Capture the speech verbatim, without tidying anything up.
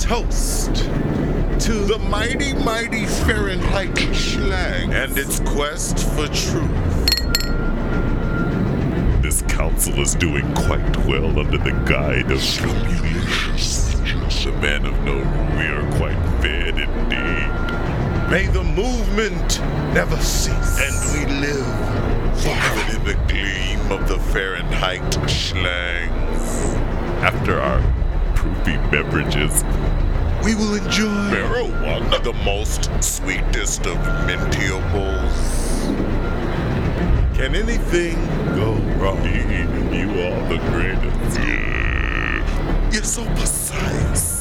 toast to the mighty, mighty Fahrenheit Schlag and its quest for truth. This council is doing quite well under the guide of Communius. The man of no rule, we are quite fed indeed. May the movement never cease, and we live forever in the gleam of the Fahrenheit Schlangs. After our proofy beverages, we will enjoy marijuana, the most sweetest of mentiables. Can anything go wrong? You are the greatest. You're so precise.